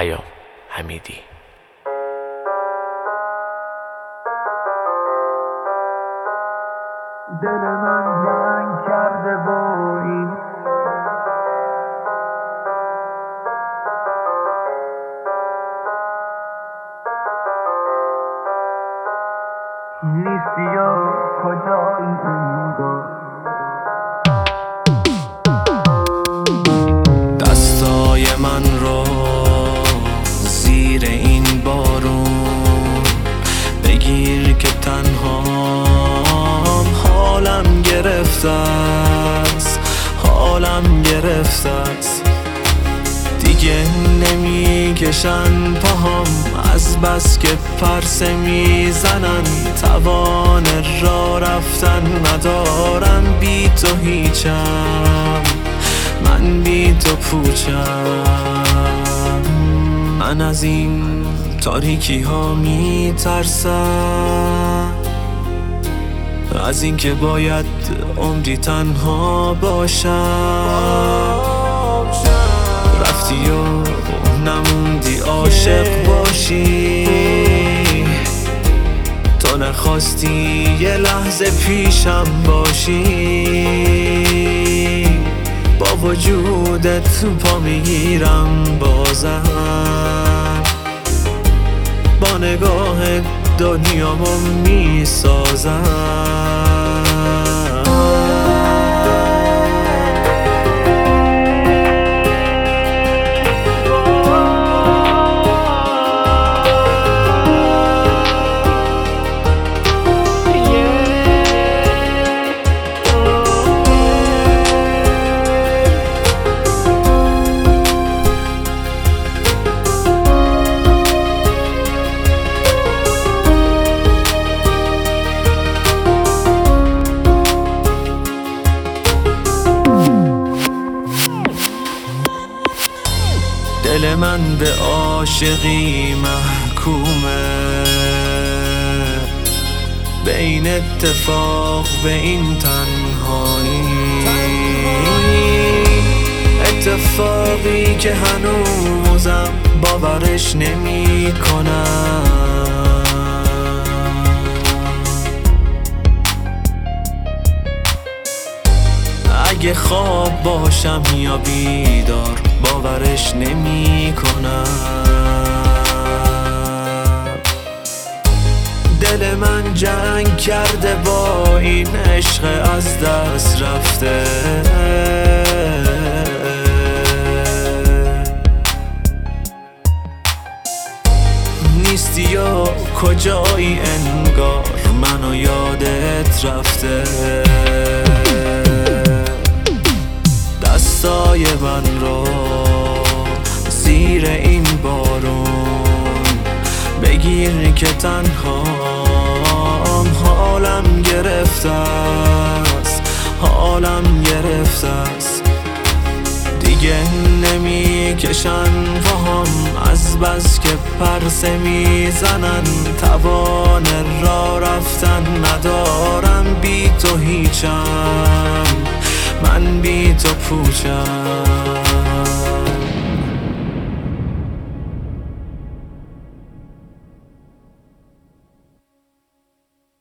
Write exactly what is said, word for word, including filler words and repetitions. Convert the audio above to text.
پیام حمیدی. دل من جنگ کرده با این نیستی یا کجایی انگار. دستای من رو زیر این بارون بگیر که تنهام حالم گرفته است، حالم گرفته است. دیگه نمیکشن پاهام از بس که پرسه میزنن، توان راه رفتن ندارم. بی تو هیچم، من بی تو پوچم. من از این تاریکی ها میترسم، از این که باید عمری تنها باشم. رفتی و نموندی عاشق باشی، تو نخواستی یه لحظه پیشم باشی. با وجودت پا میگیرم بازم، با نگاه دنیامو میسازم. دل من به عاشقی محکومه، به این اتفاق، به این تنهایی. اتفاقی که هنوزم باورش نمی کنم. اگه خواب باشم یا بیدار باورش نمی کنم. دل من جنگ کرده با این عشق از دست رفته. نیستی یا کجایی انگار، منو یادت رفته. دستای من رو زیر این بارون بگیر که تنهام حالم گرفته است، حالم گرفته است. دیگه نمیکشن پاهام از بس که پرسه میزنن، توان راه رفتن ندارم. بی تو هیچم، من بی تو پوچم.